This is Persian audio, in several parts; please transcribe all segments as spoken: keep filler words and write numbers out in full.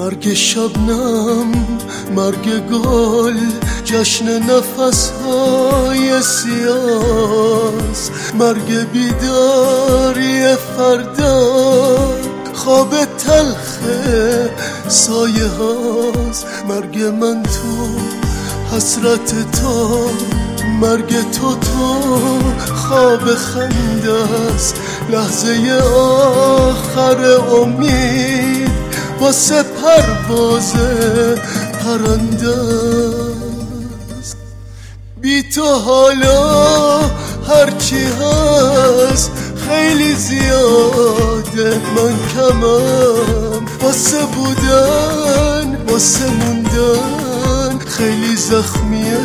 مرگ شبنم، مرگ گل، جشن نفسهای سیاست، مرگ بیداری فردا، خواب تلخ سایه هاست. مرگ من تو، حسرت تو، مرگ تو تو خواب خنده است. لحظه آخر امید واسه پرواز پرنده است. بی تو حالا هرچی هست خیلی زیاده، من کمم واسه بودن، واسه موندن، خیلی زخمیه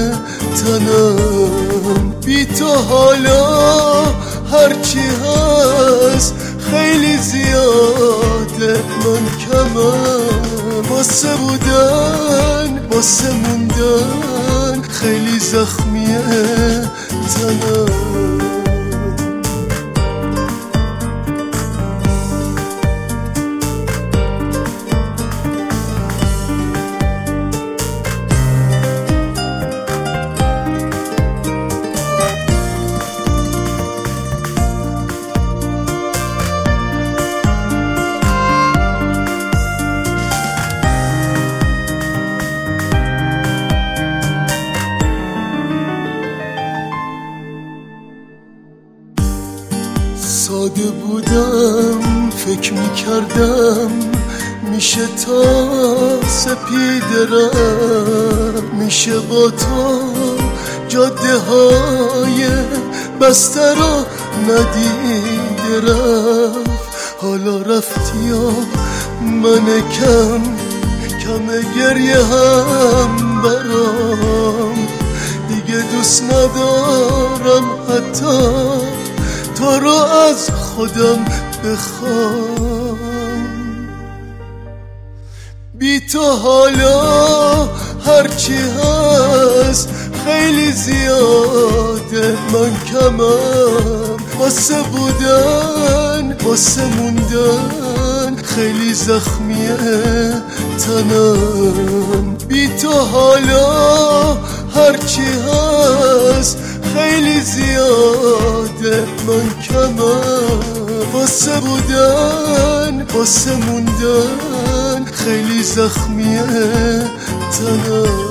تنم. بی تو حالا هرچی هست خیلی زیاده، من کمم واسه بودن، واسه موندن، خیلی زخمیه تنم. ساده بودم، فکر میکردم میشه تا سپیده رفت، میشه با تو جاده های بسته رو ندیده رفت. حالا رفتی و من کم کم گریه هم برام، دیگه دوست ندارم حتی تو رو از خودم بخوام. بی تو حالا هرچی هست خیلی زیاده، من کمم واسه بودن، واسه موندن، خیلی زخمیه تنم. بی تو حالا هرچی هست خیلی زیاده، من کمم واسه بودن، واسه موندن، خیلی زخمیه تنم.